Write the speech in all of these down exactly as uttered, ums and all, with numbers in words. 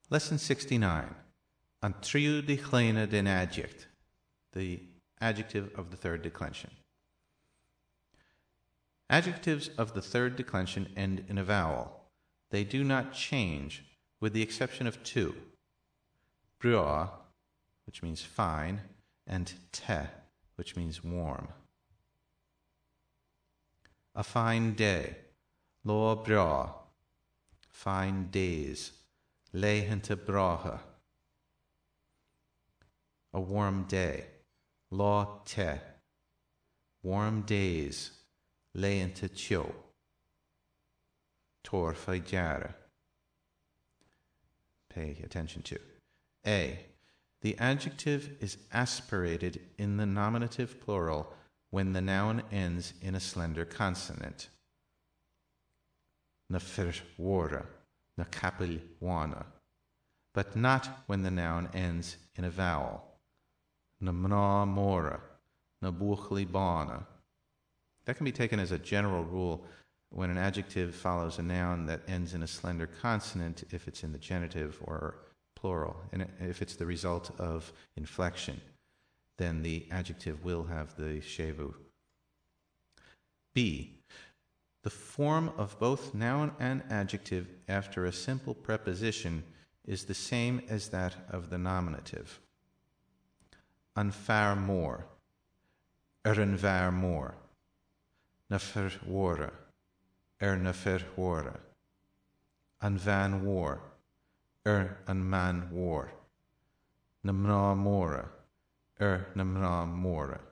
Lesson sixty-nine. An triú decléine den adject, the adjective of the third declension. Adjectives of the third declension end in a vowel. They do not change, with the exception of two. Bra, which means fine, and te, which means warm. A fine day. Lo bra. Fine days. Leighente brahe. A warm day. Lo te. Warm days. Leighente tio. Tor fajjara. Pay attention to. A. The adjective is aspirated in the nominative plural when the noun ends in a slender consonant. Na firwara, na kapil wana, but not when the noun ends in a vowel. Na mna mora, na buchli bana. That can be taken as a general rule when an adjective follows a noun that ends in a slender consonant if it's in the genitive or plural, and if it's the result of inflection, then the adjective will have the shevu. B. The form of both noun and adjective after a simple preposition is the same as that of the nominative. An far more, er an var more, na fer wara, er na fer wara, an van war, er an man war, na mna mora, er na mna mora.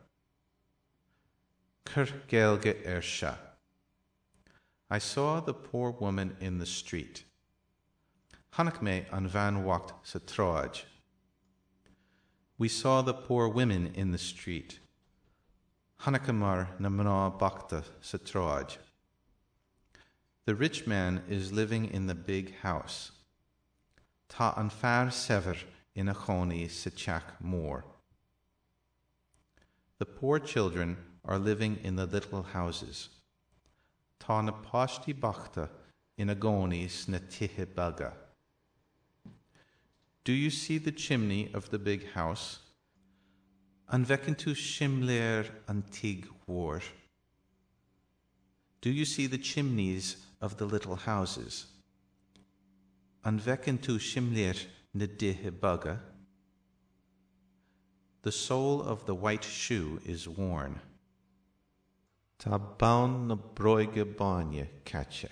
Ker gelge er sha. I saw the poor woman in the street. Hannak me an van wacht sa troaj. We saw the poor women in the street. Hannakamar na mna bakta sa troaj. The rich man is living in the big house. Ta an far sever in a choni sa chak more. The poor children are living in the little houses. Ta na pashti bakta in a gonis na tihe baga. Do you see the chimney of the big house? An vekentu shimler an tig war. Do you see the chimneys of the little houses? An vekentu shimler na dihe baga. The sole of the white shoe is worn. Ta baun na broige banye catche.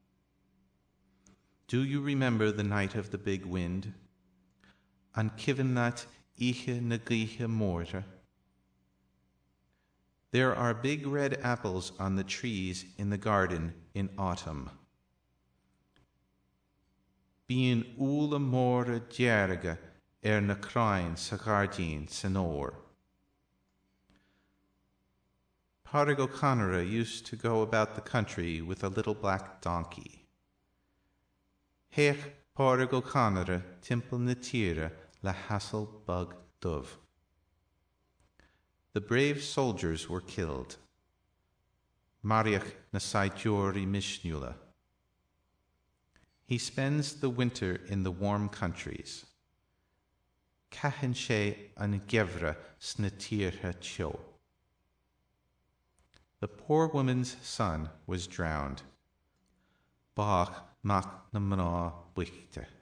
Do you remember the night of the big wind? An kivenat ihe na gihe morta. There are big red apples on the trees in the garden in autumn. Bien ula mora djerga er na krain sa gardien senor. Pádraig O'Conora used to go about the country with a little black donkey. Heich Pádraig O'Conora timple na tira la hassel bug dove. The brave soldiers were killed. Mariach na saitiori mishnula. He spends the winter in the warm countries. Cahan sé an gevra sna tíortha teo. The poor woman's son was drowned. Bach mac na mná buchte.